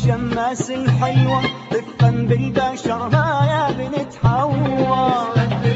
الشماس الحلوة رفقا بالبشر ما يا بنت حوا.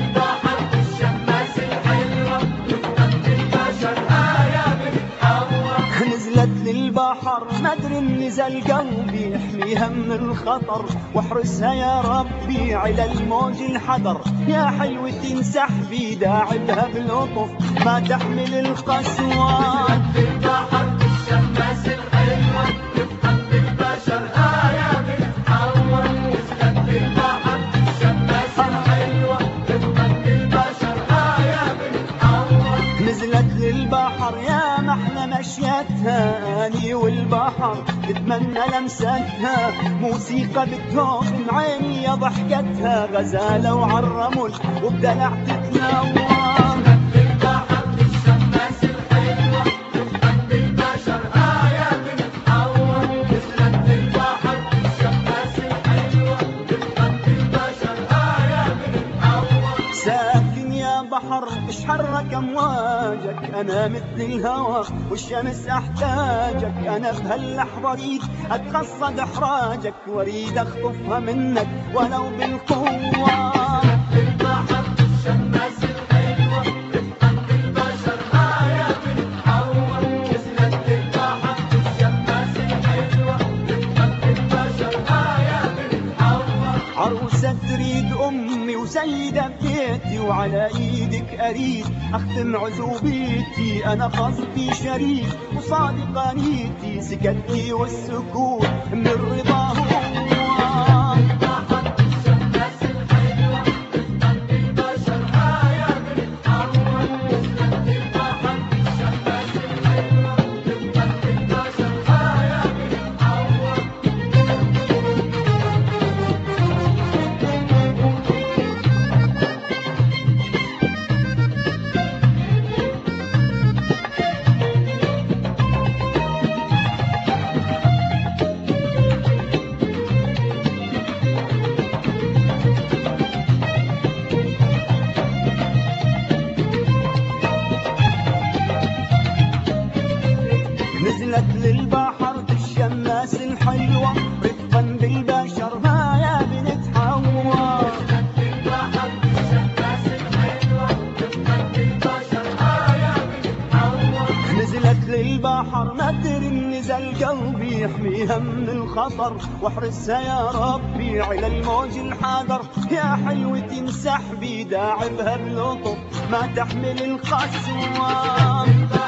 نزلت للبحر مدري نزل قلبي يحميها من الخطر واحرسها يا ربي على الموج الحذر. يا حلوة انسحبي داعبها بلطف ما تحمل القسوة. البحر الشماس الحلوة رفقا بالبشر يا بنت حوا. نزلت للبحر الشماس الحلوة رفقا بالبشر يا بنت حوا. نزلت للبحر يا محلى مشيتها اني والبحر بتمنى لمستها. موسيقى بتهوب من عيني يا ضحكتها غزالة وعالرمل وبدلع تتنور. البحر الشماس الحلوة رفقا بالبشر يا بنت حوا. نزلت للبحر الشماس الحلوة رفقا بالبشر يا بنت حوا. ساكن يا بحر ايش حرك امواجك انا مثل الهوى والشمس احتاجك. انا بهاللحظه اريد اتقصد احراجك واريد اخطفها منك ولو بالقوه. البحر الشماس الحلوة رفقا بالبشر يا بنت حوا. نزلت للبحر الشماس الحلوة رفقا بالبشر يا بنت حوا. عروسة تريد أمي وسيدة بيتي وعلى إيدك أريد أختم عزوبيتي. أنا قصدي شريك وصادقة نيتي سكتي والسكوت من الرضا هو. البحر الشماس الحلوة رفقا بالبشر يا بنت حوا. نزلت للبحر الشماس الحلوة رفقا بالبشر يا بنت حوا. نزلت للبحر الشماس الحلوة رفقا بالبشر ما يا بنت حوا. البحر الشماس الحلوة رفقا بالبشر يا بنت حوا. نزلت للبحر مدري نزل قلبي يحميها من الخطر واحرسها يا ربي على الموج الحذر. يا حلوة انسحبي داعبها بلطف ما تحمل القسوة.